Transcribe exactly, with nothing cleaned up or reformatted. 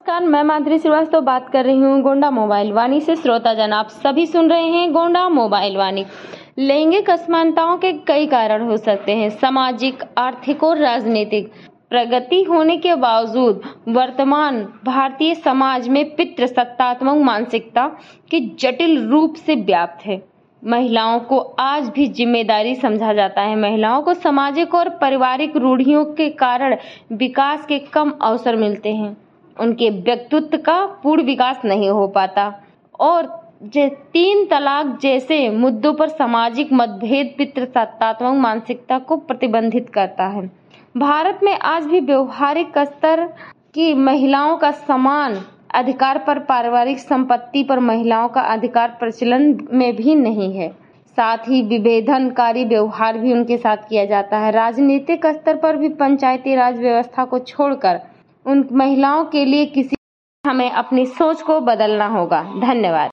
नमस्कार, मैं माधुरी श्रीवास्तव बात कर रही हूँ गोंडा मोबाइल वाणी से। श्रोताजन, आप सभी सुन रहे हैं गोंडा मोबाइल वाणी। लैंगिक असमानताओं के कई कारण हो सकते हैं। सामाजिक, आर्थिक और राजनीतिक प्रगति होने के बावजूद वर्तमान भारतीय समाज में पितृसत्तात्मक मानसिकता की जटिल रूप से व्याप्त है। महिलाओं को आज भी जिम्मेदारी समझा जाता है। महिलाओं को सामाजिक और पारिवारिक रूढ़ियों के कारण विकास के कम अवसर मिलते हैं। उनके व्यक्तित्व का पूर्ण विकास नहीं हो पाता और तीन तलाक जैसे मुद्दों पर सामाजिक मतभेद पितृसत्तात्मक मानसिकता को प्रतिबंधित करता है। भारत में आज भी व्यवहारिक स्तर की महिलाओं का समान अधिकार पर पारिवारिक संपत्ति पर महिलाओं का अधिकार प्रचलन में भी नहीं है। साथ ही विभेदनकारी व्यवहार भी उनके साथ किया जाता है। राजनीतिक स्तर पर भी पंचायती राज व्यवस्था को छोड़कर उन महिलाओं के लिए किसी हमें अपनी सोच को बदलना होगा। धन्यवाद।